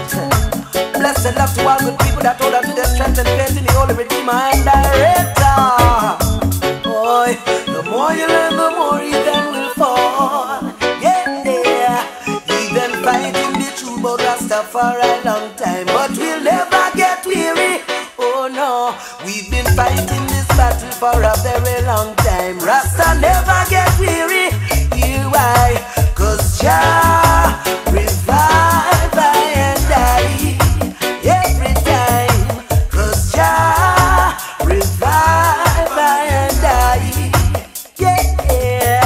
Blessed love to all good people that hold on to their strength and faith in the Holy Redeemer and Director. Boy, the more you learn, the more heathen will fall. Yeah, yeah. Heathen fighting the truth about Rasta for a long time, but we'll never get weary. Oh no, we've been fighting this battle for a very long time. Rasta never get weary. Hear why? 'Cause Jah revive I and I every time. 'Cause Jah revive I and I. Yeah.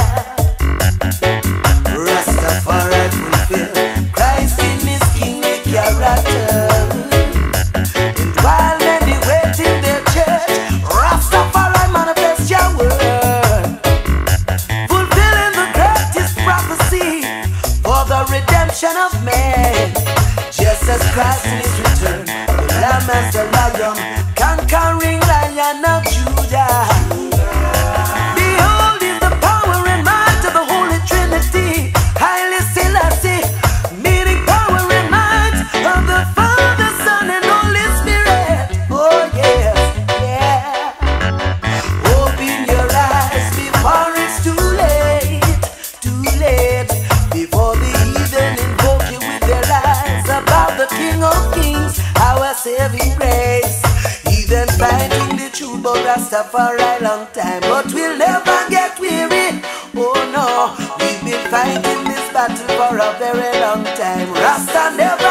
Rastafari fulfill Christ in his kingly character. And while many wait in their church, Rastafari manifest your word, fulfilling the greatest prophecy for the redemption of man. Just as Christ in his return, the Lamb and the Lion, conquering Lion of Judah. Behold is the power and might of the Holy Trinity, highly Selassie, meaning power and might of the Father, Son, and Holy Spirit. Oh yes, yeah. Open your eyes before it's too late, before the heathen invoke you with their lies about the King of Kings, our saving grace. Heathen fighting the truth about Rastafari long time, but we'll never get weary. Oh no, we've been fighting this battle for a very long time. Rasta never